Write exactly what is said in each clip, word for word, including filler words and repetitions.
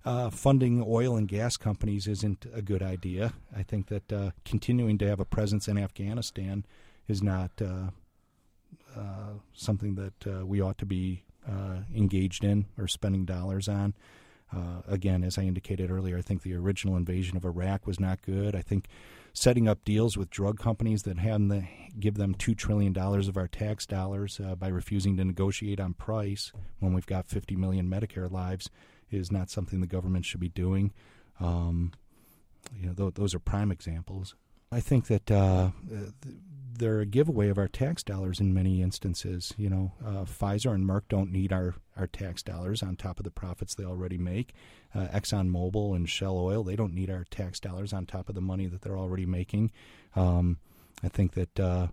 uh, funding oil and gas companies isn't a good idea. I think that uh, continuing to have a presence in Afghanistan is not uh, uh, something that uh, we ought to be uh, engaged in or spending dollars on. Uh, again, as I indicated earlier, I think the original invasion of Iraq was not good. I think setting up deals with drug companies that have the, give them two trillion dollars of our tax dollars uh, by refusing to negotiate on price when we've got fifty million Medicare lives is not something the government should be doing. Um, you know, th- those are prime examples. I think that uh, they're a giveaway of our tax dollars in many instances. You know, uh, Pfizer and Merck don't need our, our tax dollars on top of the profits they already make. Uh, ExxonMobil and Shell Oil, they don't need our tax dollars on top of the money that they're already making. Um, I think that uh,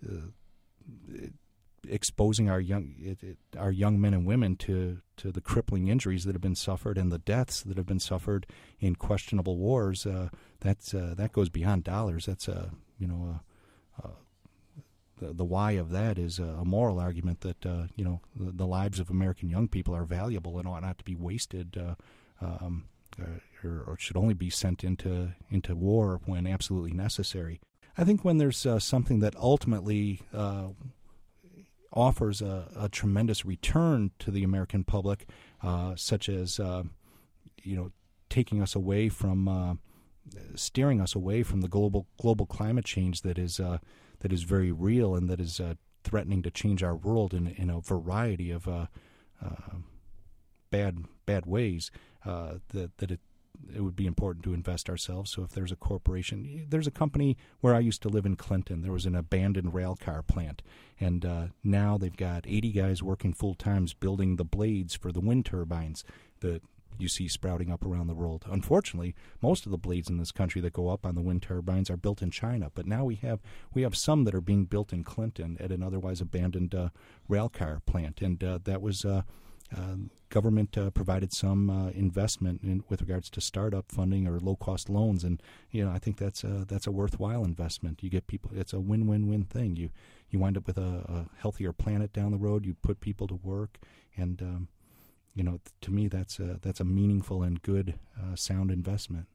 uh, exposing our young it, it, our young men and women to, to the crippling injuries that have been suffered and the deaths that have been suffered in questionable wars, uh, that's uh, that goes beyond dollars. That's a you know a, a The, the why of that is a, a moral argument that uh, you know the, the lives of American young people are valuable and ought not to be wasted, uh, um, or, or should only be sent into into war when absolutely necessary. I think when there's uh, something that ultimately uh, offers a, a tremendous return to the American public, uh, such as uh, you know taking us away from uh, steering us away from the global global climate change that is. Uh, that is very real and that is uh, threatening to change our world in, in a variety of uh, uh, bad bad ways, uh, that, that it, it would be important to invest ourselves. So if there's a corporation, there's a company where I used to live in Clinton. There was an abandoned rail car plant, and uh, now they've got eighty guys working full times building the blades for the wind turbines that you see sprouting up around the world. Unfortunately, most of the blades in this country that go up on the wind turbines are built in China, but now we have we have some that are being built in Clinton at an otherwise abandoned uh, rail car plant, and uh, that was uh, uh, government uh, provided some uh, investment in, with regards to startup funding or low cost loans, and you know I think that's a, that's a worthwhile investment. You get people; it's a win win win thing. You you wind up with a, a healthier planet down the road. You put people to work, and um, You know, to me, that's a, that's a meaningful and good, uh, sound investment.